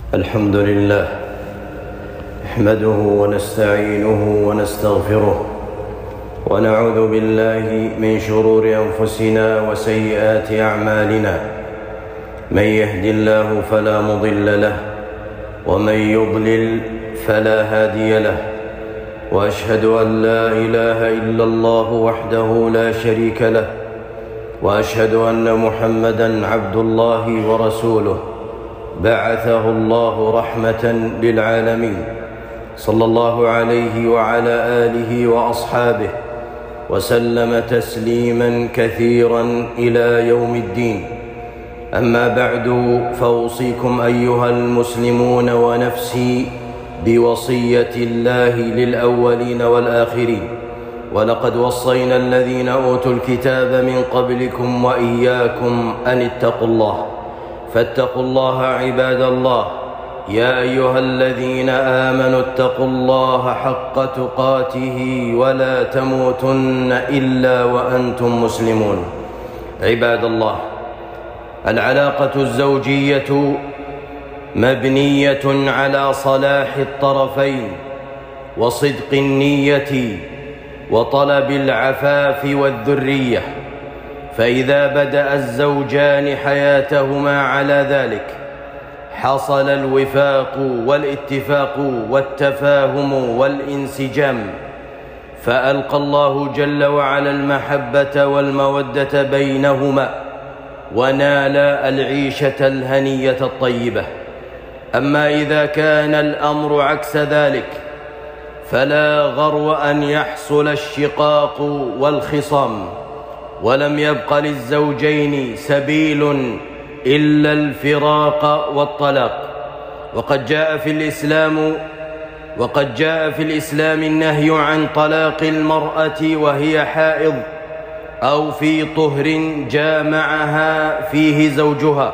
الحمد لله نحمده ونستعينه ونستغفره ونعوذ بالله من شرور أنفسنا وسيئات أعمالنا. من يهد الله فلا مضل له ومن يضلل فلا هادي له، وأشهد أن لا إله إلا الله وحده لا شريك له، وأشهد أن محمدًا عبد الله ورسوله بعثه الله رحمة للعالمين، صلى الله عليه وعلى آله وأصحابه وسلم تسليماً كثيراً إلى يوم الدين. أما بعد، فأوصيكم أيها المسلمون ونفسي بوصية الله للأولين والآخرين. ولقد وصينا الذين أوتوا الكتاب من قبلكم وإياكم أن اتقوا الله، فاتقوا الله عباد الله. يا أيها الذين آمنوا اتقوا الله حق تقاته ولا تموتن إلا وأنتم مسلمون. عباد الله، العلاقة الزوجية مبنية على صلاح الطرفين وصدق النية وطلب العفاف والذرية، فإذا بدأ الزوجان حياتهما على ذلك حصل الوفاق والاتفاق والتفاهم والانسجام، فألقى الله جل وعلا المحبة والمودة بينهما ونال العيشة الهنية الطيبة. أما إذا كان الأمر عكس ذلك فلا غرو أن يحصل الشقاق والخصام، ولم يبق للزوجين سبيل إلا الفراق والطلاق. وقد جاء في الإسلام النهي عن طلاق المرأة وهي حائض أو في طهر جامعها فيه زوجها،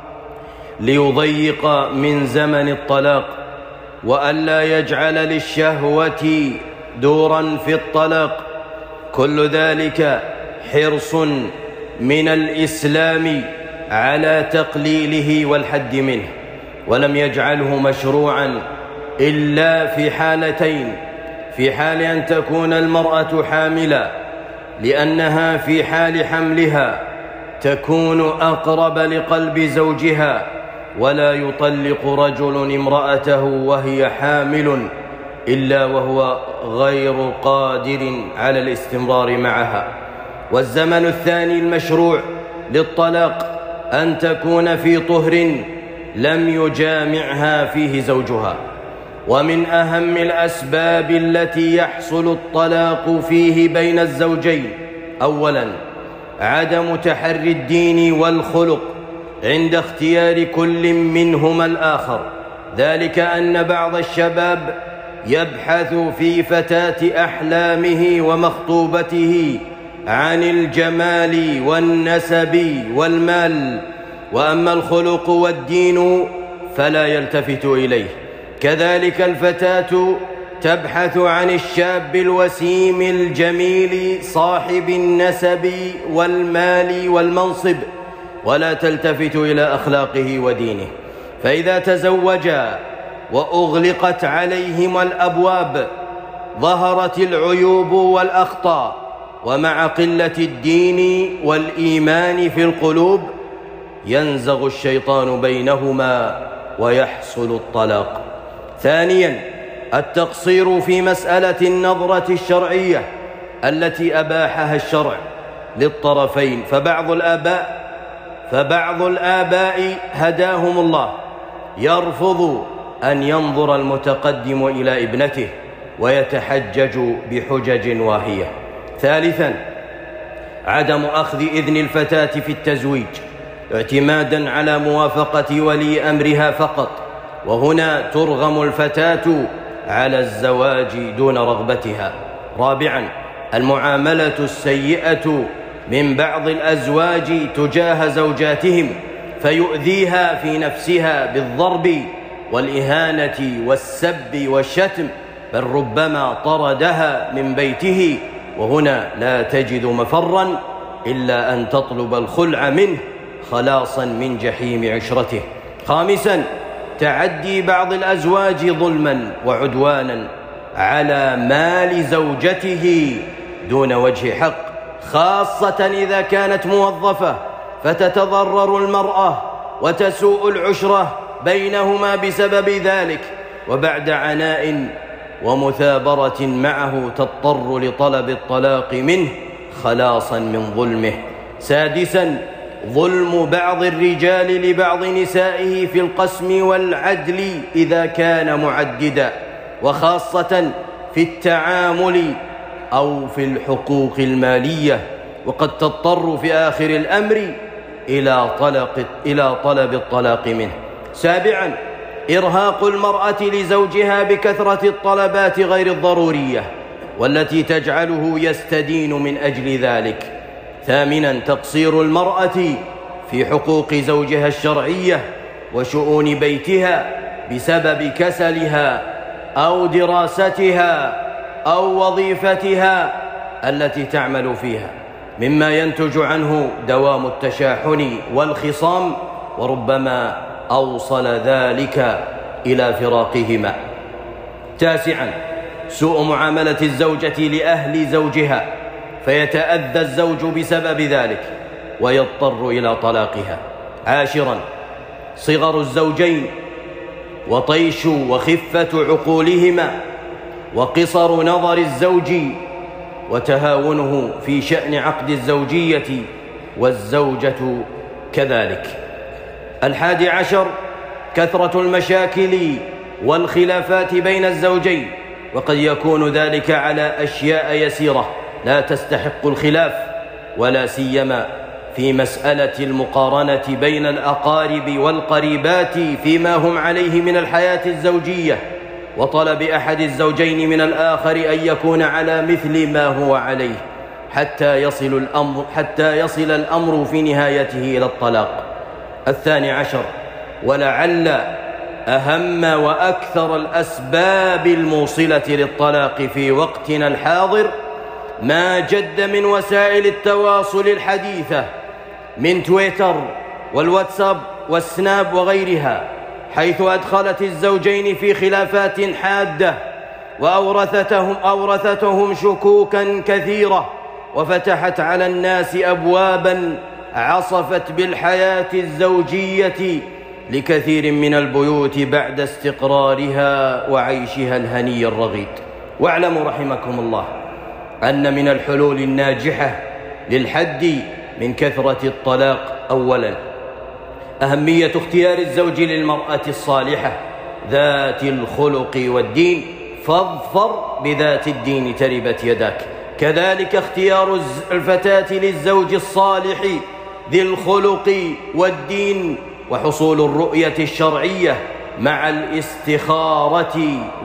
ليضيق من زمن الطلاق وألا يجعل للشهوة دورا في الطلاق. كل ذلك حرص من الإسلام على تقليله والحد منه، ولم يجعله مشروعا إلا في حالتين: في حال أن تكون المرأة حاملة، لأنها في حال حملها تكون أقرب لقلب زوجها، ولا يطلق رجل امرأته وهي حامل إلا وهو غير قادر على الاستمرار معها. والزمن الثاني المشروع للطلاق أن تكون في طهر لم يجامعها فيه زوجها. ومن أهم الأسباب التي يحصل الطلاق فيه بين الزوجين: أولاً، عدم تحري الدين والخلق عند اختيار كل منهما الآخر. ذلك أن بعض الشباب يبحث في فتاة أحلامه ومخطوبته عن الجمال والنسب والمال، وأما الخلق والدين فلا يلتفت إليه. كذلك الفتاة تبحث عن الشاب الوسيم الجميل صاحب النسب والمال والمنصب، ولا تلتفت إلى أخلاقه ودينه. فإذا تزوجا وأغلقت عليهما الأبواب ظهرت العيوب والأخطاء، ومع قلة الدين والإيمان في القلوب ينزغ الشيطان بينهما ويحصل الطلاق. ثانياً، التقصير في مسألة النظرة الشرعية التي أباحها الشرع للطرفين، فبعض الآباء هداهم الله يرفض أن ينظر المتقدم إلى ابنته ويتحجج بحجج واهية. ثالثاً، عدم أخذ إذن الفتاة في التزويج اعتماداً على موافقة ولي أمرها فقط، وهنا ترغم الفتاة على الزواج دون رغبتها. رابعاً، المعاملة السيئة من بعض الأزواج تجاه زوجاتهم، فيؤذيها في نفسها بالضرب والإهانة والسب والشتم، بل ربما طردها من بيته، وهنا لا تجد مفرا إلا أن تطلب الخلع منه خلاصا من جحيم عشرته. خامسا، تعدي بعض الأزواج ظلما وعدوانا على مال زوجته دون وجه حق، خاصة إذا كانت موظفة، فتتضرر المرأة وتسوء العشرة بينهما بسبب ذلك، وبعد عناء ومثابرة معه تضطر لطلب الطلاق منه خلاصا من ظلمه. سادسا، ظلم بعض الرجال لبعض نسائه في القسم والعدل إذا كان معددا، وخاصة في التعامل أو في الحقوق المالية، وقد تضطر في آخر الأمر إلى طلب الطلاق منه. سابعا، إرهاق المرأة لزوجها بكثرة الطلبات غير الضرورية والتي تجعله يستدين من أجل ذلك. ثامنا، تقصير المرأة في حقوق زوجها الشرعية وشؤون بيتها بسبب كسلها أو دراستها أو وظيفتها التي تعمل فيها، مما ينتج عنه دوام التشاحن والخصام، وربما أوصل ذلك إلى فراقهما. تاسعا، سوء معاملة الزوجة لأهل زوجها، فيتأذى الزوج بسبب ذلك ويضطر إلى طلاقها. عاشرا، صغر الزوجين وطيش وخفة عقولهما وقصر نظر الزوج وتهاونه في شأن عقد الزوجية والزوجة كذلك. 11، كثرة المشاكل والخلافات بين الزوجين، وقد يكون ذلك على أشياء يسيرة لا تستحق الخلاف، ولا سيما في مسألة المقارنة بين الأقارب والقريبات فيما هم عليه من الحياة الزوجية، وطلب أحد الزوجين من الآخر أن يكون على مثل ما هو عليه حتى يصل الأمر في نهايته إلى الطلاق. 12، ولعل أهم وأكثر الأسباب الموصلة للطلاق في وقتنا الحاضر ما جد من وسائل التواصل الحديثة من تويتر والواتساب والسناب وغيرها، حيث أدخلت الزوجين في خلافات حادة وأورثتهم شكوكا كثيرة، وفتحت على الناس أبوابا عصفت بالحياة الزوجية لكثير من البيوت بعد استقرارها وعيشها الهني الرغيد. واعلموا رحمكم الله أن من الحلول الناجحة للحد من كثرة الطلاق أولا أهمية اختيار الزوج للمرأة الصالحة ذات الخلق والدين، فاظفر بذات الدين تربت يداك. كذلك اختيار الفتاة للزوج الصالح ذي الخلق والدين، وحصول الرؤية الشرعية مع الاستخارة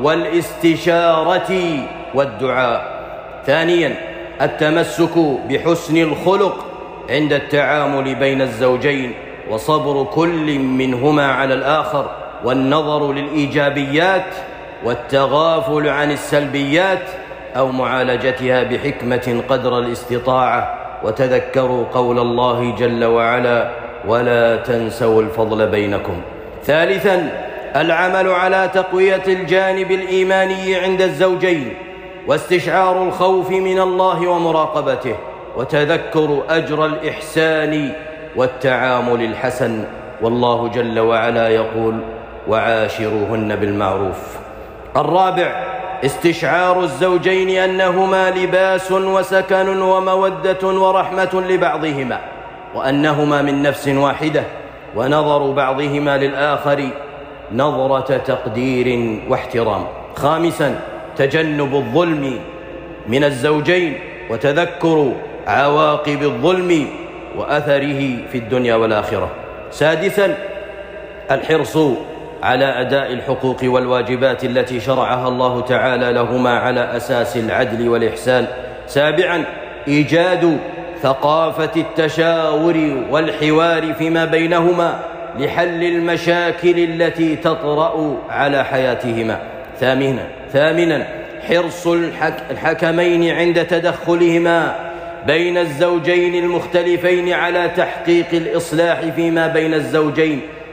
والاستشارة والدعاء. ثانيا، التمسك بحسن الخلق عند التعامل بين الزوجين، وصبر كل منهما على الآخر، والنظر للإيجابيات والتغافل عن السلبيات أو معالجتها بحكمة قدر الاستطاعة. وتذكروا قول الله جل وعلا: ولا تنسوا الفضل بينكم. ثالثا، العمل على تقوية الجانب الإيماني عند الزوجين، واستشعار الخوف من الله ومراقبته، وتذكر أجر الإحسان والتعامل الحسن. والله جل وعلا يقول: وعاشروهن بالمعروف. الرابع، استشعار الزوجين أنهما لباس وسكن ومودة ورحمة لبعضهما، وأنهما من نفس واحدة، ونظر بعضهما للآخر نظرة تقدير واحترام. خامسا، تجنب الظلم من الزوجين، وتذكر عواقب الظلم وأثره في الدنيا والآخرة. سادسا، الحرص على أداء الحقوق والواجبات التي شرعها الله تعالى لهما على أساس العدل والإحسان. سابعا، إيجاد ثقافة التشاور والحوار فيما بينهما لحل المشاكل التي تطرأ على حياتهما. ثامنا، حرص الحكمين عند تدخلهما بين الزوجين المختلفين على تحقيق الإصلاح فيما بين الزوجين،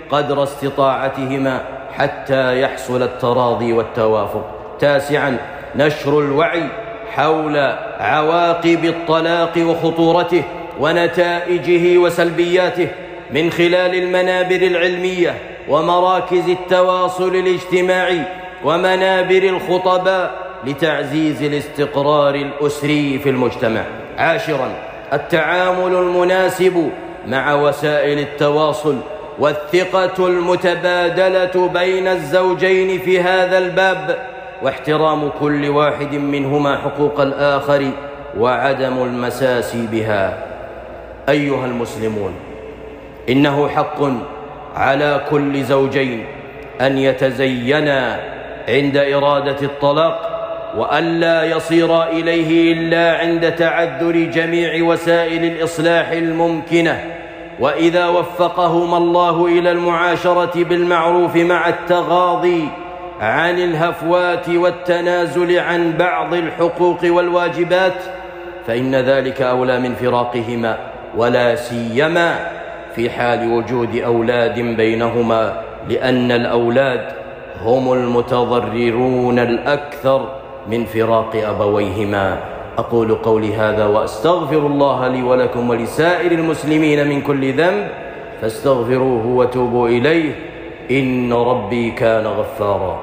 قدر استطاعتهما حتى يحصل التراضي والتوافق. 9. نشر الوعي حول عواقب الطلاق وخطورته ونتائجه وسلبياته من خلال المنابر العلمية ومراكز التواصل الاجتماعي ومنابر الخطباء لتعزيز الاستقرار الأسري في المجتمع. 10. التعامل المناسب مع وسائل التواصل والثقة المتبادلة بين الزوجين في هذا الباب، واحترام كل واحد منهما حقوق الآخر وعدم المساس بها. أيها المسلمون، إنه حق على كل زوجين أن يتزينا عند إرادة الطلاق، وألا يصير إليه إلا عند تعذر جميع وسائل الإصلاح الممكنة، وإذا وفقهما الله إلى المعاشرة بالمعروف مع التغاضي عن الهفوات والتنازل عن بعض الحقوق والواجبات، فإن ذلك أولى من فراقهما، ولا سيما في حال وجود أولاد بينهما، لأن الأولاد هم المتضررون الأكثر من فراق أبويهما. أقول قولي هذا وأستغفر الله لي ولكم ولسائر المسلمين من كل ذنب، فاستغفروه وتوبوا إليه، إن ربي كان غفارا.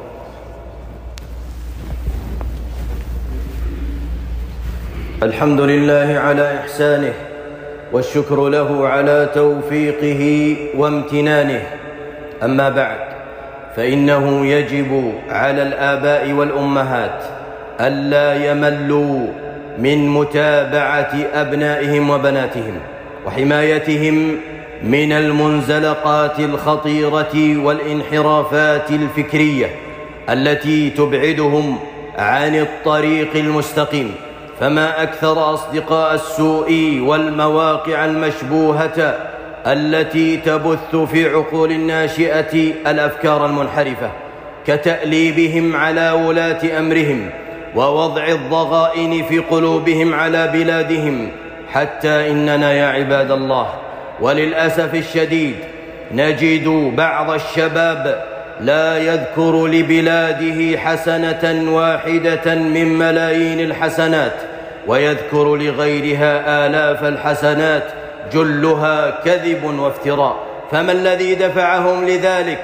الحمد لله على إحسانه، والشكر له على توفيقه وامتنانه. أما بعد، فإنه يجب على الآباء والأمهات ألا يملوا من متابعة أبنائهم وبناتهم وحمايتهم من المنزلقات الخطيرة والانحرافات الفكرية التي تبعدهم عن الطريق المستقيم. فما أكثر أصدقاء السوء والمواقع المشبوهة التي تبث في عقول الناشئة الأفكار المنحرفة، كتأليبهم على ولاة أمرهم ووضع الضغائن في قلوبهم على بلادهم، حتى إننا يا عباد الله وللأسف الشديد نجد بعض الشباب لا يذكر لبلاده حسنة واحدة من ملايين الحسنات، ويذكر لغيرها آلاف الحسنات جلها كذب وافتراء. فما الذي دفعهم لذلك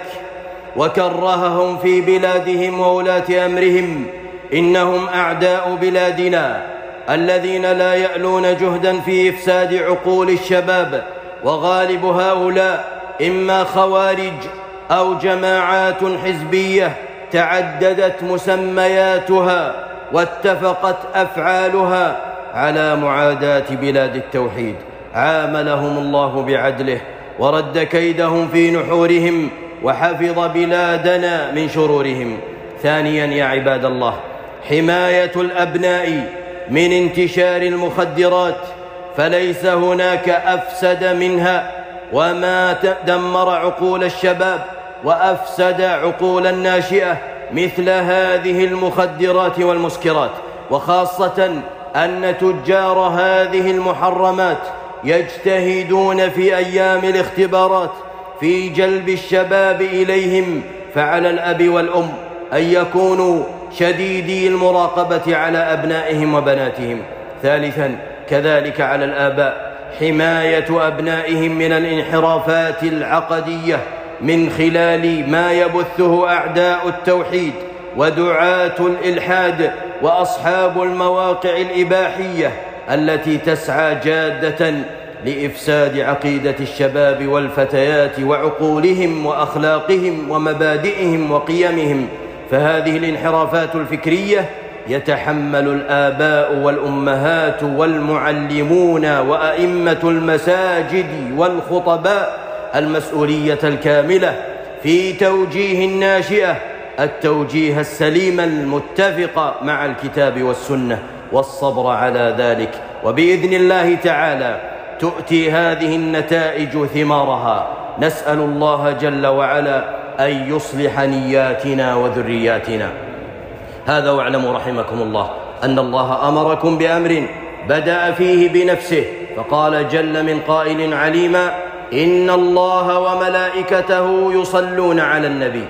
وكرههم في بلادهم وولاة أمرهم؟ إنهم أعداء بلادنا الذين لا يألون جهدا في إفساد عقول الشباب، وغالب هؤلاء إما خوارج أو جماعات حزبية تعددت مسمياتها واتفقت أفعالها على معاداة بلاد التوحيد. عاملهم الله بعدله ورد كيدهم في نحورهم، وحفظ بلادنا من شرورهم. ثانيا يا عباد الله، حماية الأبناء من انتشار المخدرات، فليس هناك أفسد منها، وما دمر عقول الشباب وأفسد عقول الناشئة مثل هذه المخدرات والمسكرات، وخاصة أن تجار هذه المحرمات يجتهدون في أيام الاختبارات في جلب الشباب إليهم. فعلى الأب والأم أن يكونوا شديدي المراقبة على أبنائهم وبناتهم. ثالثا، كذلك على الآباء حماية أبنائهم من الانحرافات العقدية من خلال ما يبثه أعداء التوحيد ودعاة الإلحاد وأصحاب المواقع الإباحية التي تسعى جادة لإفساد عقيدة الشباب والفتيات وعقولهم وأخلاقهم ومبادئهم وقيمهم. فهذه الانحرافات الفكرية يتحمل الآباء والأمهات والمعلمون وأئمة المساجد والخطباء المسؤولية الكاملة في توجيه الناشئة التوجيه السليم المتفق مع الكتاب والسنة، والصبر على ذلك، وبإذن الله تعالى تؤتي هذه النتائج ثمارها. نسأل الله جل وعلا أن يصلح نياتنا وذرياتنا. هذا واعلموا رحمكم الله أن الله أمركم بأمر بدأ فيه بنفسه، فقال جل من قائل عليما: إن الله وملائكته يصلون على النبي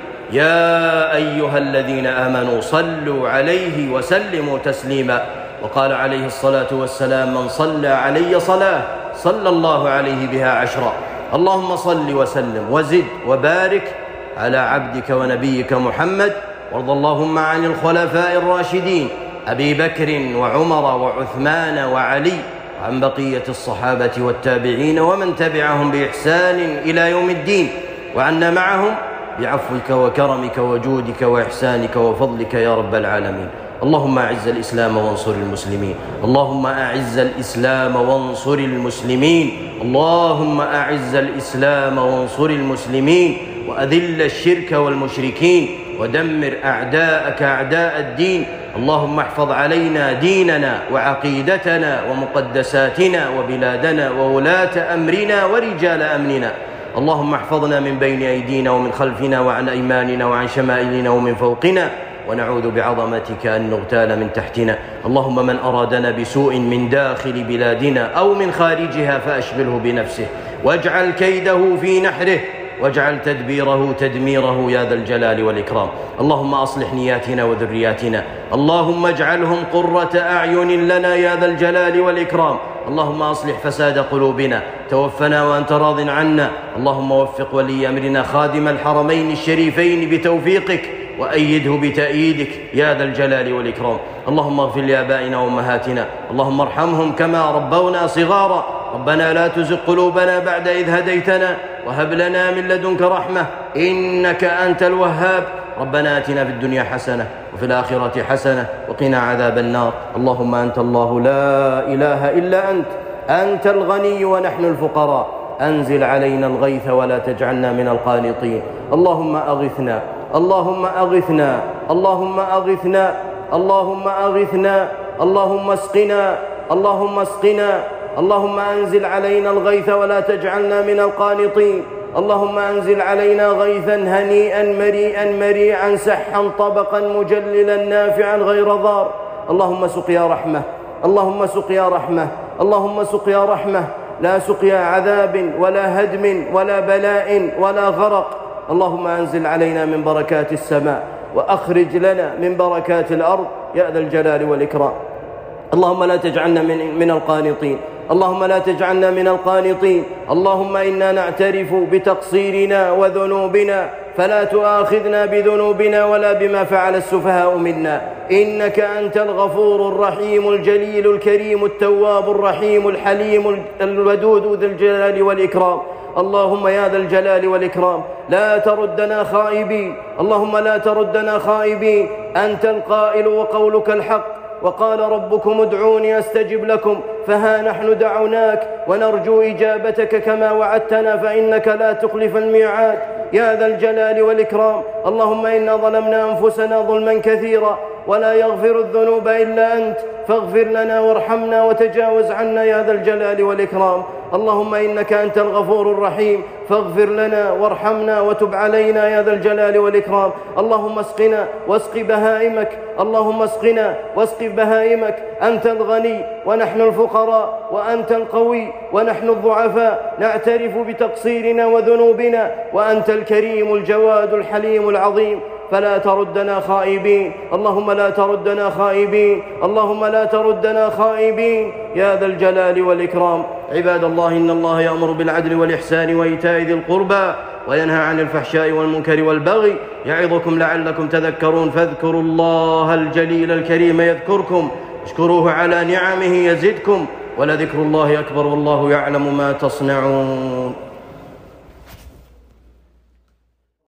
يا أيها الذين آمنوا صلوا عليه وسلموا تسليما. وقال عليه الصلاة والسلام: من صلى علي صلاة صلى الله عليه بها 10. اللهم صل وسلم وزد وبارك على عبدك ونبيك محمد. وارض اللهم عن الخلفاء الراشدين أبي بكر وعمر وعثمان وعلي، وعن بقية الصحابة والتابعين ومن تبعهم بإحسان إلى يوم الدين، وعنا معهم بعفوك وكرمك وجودك وإحسانك وفضلك يا رب العالمين. اللهم أعز الإسلام وانصر المسلمين، اللهم أعز الإسلام وانصر المسلمين، اللهم أعز الإسلام وانصر المسلمين، وأذل الشرك والمشركين، ودمر أعداءك أعداء الدين. اللهم احفظ علينا ديننا وعقيدتنا ومقدساتنا وبلادنا وولاة أمرنا ورجال أمننا. اللهم احفظنا من بين أيدينا ومن خلفنا وعن أيماننا وعن شمائلنا ومن فوقنا، ونعوذ بعظمتك أن نغتال من تحتنا. اللهم من أرادنا بسوء من داخل بلادنا أو من خارجها فأشغله بنفسه، واجعل كيده في نحره، واجعل تدبيره تدميره يا ذا الجلال والإكرام. اللهم أصلح نياتنا وذرياتنا، اللهم اجعلهم قرة أعين لنا يا ذا الجلال والإكرام. اللهم أصلح فساد قلوبنا، توفنا وأنت راض عنا. اللهم وفق ولي أمرنا خادم الحرمين الشريفين بتوفيقك، وأيده بتأييدك يا ذا الجلال والإكرام. اللهم اغفر لآبائنا وأمهاتنا، اللهم ارحمهم كما ربونا صغارا. ربنا لا تزغ قلوبنا بعد إذ هديتنا، وهب لنا من لدنك رحمة إنك أنت الوهاب. ربنا آتنا في الدنيا حسنة وفي الآخرة حسنة وقنا عذاب النار. اللهم أنت الله لا إله إلا أنت، أنت الغني ونحن الفقراء. أنزل علينا الغيث ولا تجعلنا من القانطين. اللهم أغثنا، اللهم أغثنا، اللهم أغثنا، اللهم أغثنا، اللهم اسقنا، اللهم اسقنا. اللهم أنزل علينا الغيث ولا تجعلنا من القانطين. اللهم أنزل علينا غيثا هنيئا مريئا مريعا سحا طبقا مجللا نافعا غير ضار. اللهم سقيا رحمة، اللهم سقيا رحمة، اللهم سقيا رحمة، لا سقيا عذاب ولا هدم ولا بلاء ولا غرق. اللهم أنزل علينا من بركات السماء، وأخرج لنا من بركات الأرض يا ذا الجلال والإكرام. اللهم لا تجعلنا من القانطين، اللهم لا تجعلنا من القانطين. اللهم إنا نعترف بتقصيرنا وذنوبنا، فلا تؤاخذنا بذنوبنا ولا بما فعل السفهاء منا. إنك أنت الغفور الرحيم الجليل الكريم التواب الرحيم الحليم الودود ذو الجلال والإكرام. اللهم يا ذا الجلال والإكرام لا تردنا خائبين، اللهم لا تردنا خائبين. أنت القائل وقولك الحق، وقال ربكم ادعوني أستجب لكم، فها نحن دعوناك ونرجو إجابتك كما وعدتنا، فإنك لا تخلف الميعاد يا ذا الجلال والإكرام. اللهم إنا ظلمنا أنفسنا ظلما كثيرا ولا يغفر الذنوب إلا أنت، فاغفر لنا وارحمنا وتجاوز عنا يا ذا الجلال والإكرام. اللهم إنك أنت الغفور الرحيم، فاغفر لنا وارحمنا وتب علينا يا ذا الجلال والإكرام. اللهم اسقنا واسق بهائمك، اللهم اسقنا واسق بهائمك. أنت الغني ونحن الفقراء، وأنت القوي ونحن الضعفاء، نعترف بتقصيرنا وذنوبنا، وأنت الكريم الجواد الحليم العظيم، فلا تردنا خائبين. اللهم لا تردنا خائبين، اللهم لا تردنا خائبين يا ذا الجلال والإكرام. عباد الله، إن الله يأمر بالعدل والإحسان وإيتاء ذي القربى، وينهى عن الفحشاء والمنكر والبغي، يعظكم لعلكم تذكرون. فاذكروا الله الجليل الكريم يذكركم، اشكروه على نعمه يزدكم، ولذكر الله أكبر، والله يعلم ما تصنعون.